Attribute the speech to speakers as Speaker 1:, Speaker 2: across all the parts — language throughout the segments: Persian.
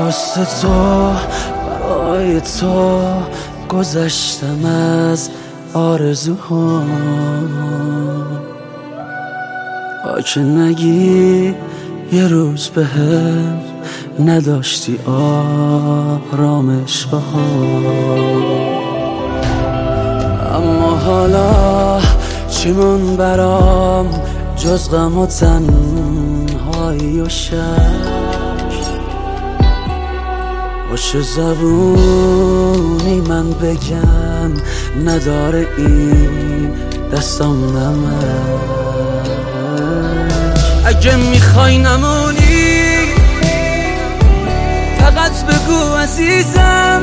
Speaker 1: واسه تو، برای تو گذشتم از آرزوها. که نگی یه روز بهم نداشتی آرامش بها. اما حالا چیمون برام جز غم و تنهایی و شک؟ باشه زبونی من بگم نداره این دستام نمک. اگه میخوای نمونی فقط بگو عزیزم،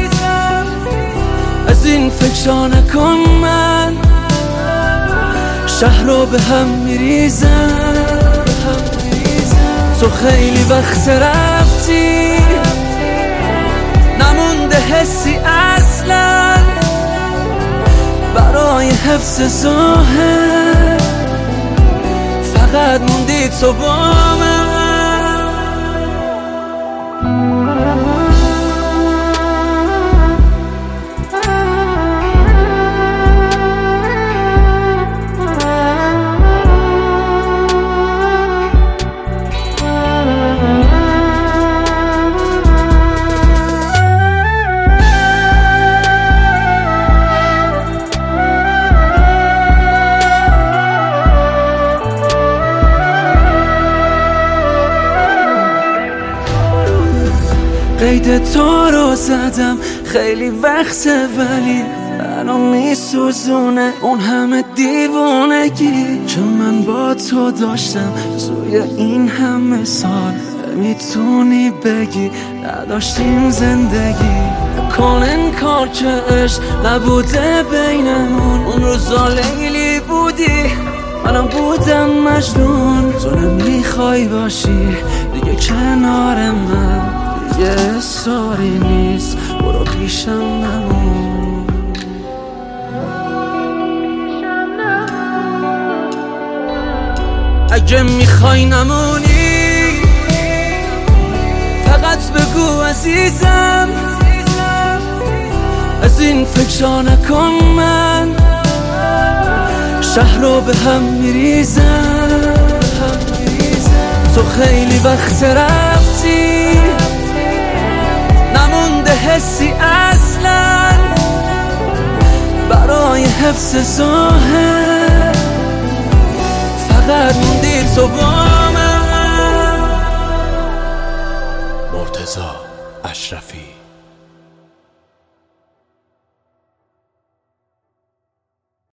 Speaker 1: از این فکرها نکن، من شهر رو به هم میریزم. تو خیلی وقت رفتی، نمونده حسی اصلا برای حفظ ظاهر، فقط موندی تو با من. قید تو رو زدم خیلی وقته، ولی منو میسوزونه اون همه دیوونگی که من با تو داشتم توی این همه سال. میتونی بگی نداشتیم زندگی، نکن انکار که عشق نبوده بینمون. اون روزا لیلی بودی منم بودم مجنون. تو نمیخوای باشی دیگه کنار من، یه ساری نیست برو پیشم نمون. اگه میخوای نمونی فقط بگو عزیزم، از این فکرها نکن، من شهر رو به هم میریزم. تو خیلی وقت رفتی، نمونده حسی اصلا برای حفظ ظاهر، فقط موندی تو با من.
Speaker 2: مرتضی اشرفی.